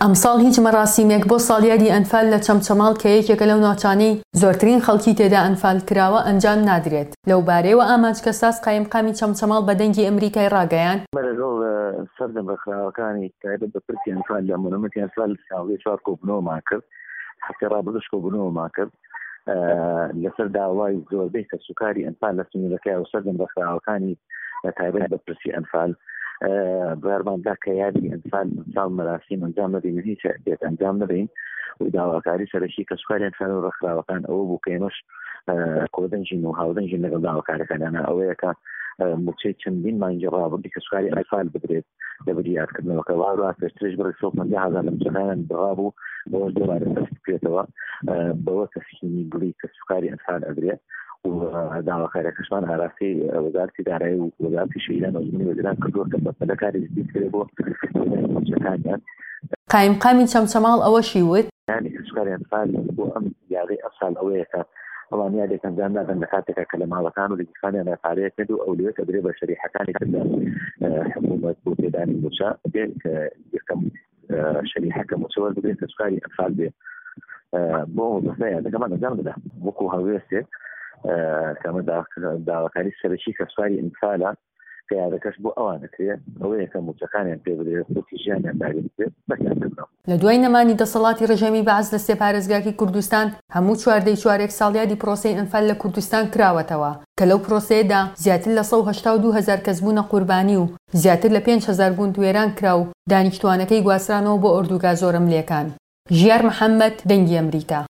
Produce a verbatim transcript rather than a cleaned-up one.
ئەمساڵ هیچ مەراسیمێک بۆ ساڵیادی ئەنفال لە چەمچەماڵ کە یەکێکە لەو ناوچانەی زۆرترین خەڵکی تێدا ئەنفال کراوە ئەنجام نادرێت. لەو بارەیەوە ئامانجکە ساز قایمقامی چەمچەماڵ بە دەنگی ئەمریکای ڕاگەیان بەلەگەڵ سەردەم بەخراوەکانی تایبەت بە پرسی ئەنفال لە مونەمەتی ئەنفال ساڵی چوار کۆبوونەوەمان کرد، هەفتەی ڕابردوش کۆبوونەوەمان کرد لەسەر داوای زۆربەی کەسوکاری ئەنفال لە سنوورەکەی و سەردەم بەخراوەکانی تایبەت بە پرسی ئەنفال بەرماندا کە یادی ئەنفال ساڵ مەراسیم ئەنجام نەدەین، هیچ دێت ئەنجام نەدەین و داواکاری سەرەکی کەسوکاری ئەنفال و ڕێکخراوەکان ئەوە بوو کە ئێمەش کۆدەنجین و هاودەنجین لەگەڵ داواکارەکانانە ئەوەیە کە موچەی چەندین مانگی ڕابردی کەسوکاری ئەنفال بدرێت لە بریارکردنەوەکە وا پێشترش بڕی سۆ پەنجا هەزار لە مچەکانیان بەوا بوو بەوە دووبارە دەست بکرێتەوە بەوە تەسهیلی گوڵی کەسوکاری ئەنفال ئەدرێت و داواکاریەکەشمان ئاراستی وەزارەتی دارایی و وەزارەتی شەیدان و زمینی وەزیران کردووە کە بەپەلەکاری زیاد کرێ بۆ موچەکانیان. قایمقامی چەمچەماڵ ئەوەشی وت یانی کەسوکاری ئەنفال بۆ ئەم یاغی ئەم ساڵ ئەوەیە کە ئەوان یادێک ئەنجام نادەن لە کاتێکە کە لە ماڵەکان و لەگیفانیان پارەیە کرد و ئەو لێوێت ئەدرێ بە شەریحەکانی کرد لە حکوومەت بۆ پێدانی موچە بێت کە یەکەم شەریحەکە موچە وەربگرێت کەسوکاری ئەنفال بێ بۆ دەستەیە دەکەمان ئەنجام بدە وەکو هەڵوێستێک کەمە داواکاری سەرەکی کەسوکاری ئەنفالە کە یادەکەش بۆ ئەوانەکرێت ئەوەیە کە موچەکانیان پێ بدرێت خۆتی ژیانیان داگیر بێت بەکیان ببنەوە. لە دوای نەمانی دەسەڵاتی ڕێژەمی بەعەز لە سێپارێزگاکەی کوردستان هەموو چواردەی چوارێک ساڵیادی پرۆسەی ئەنفال لە کوردستان کراوەتەوە کە لەو پرۆسەیەدا زیاتر لە سەد و هەشتا و دوو هەزار کەس بوونە قوربانی و زیاتر لە پێنج هەزار بوون توێران کرا و دانیشتوانەکەی گواسترانەوە بۆ ئۆردوگا زۆرەملێکان. ژیار محەممەد، دەنگی ئەمریکا.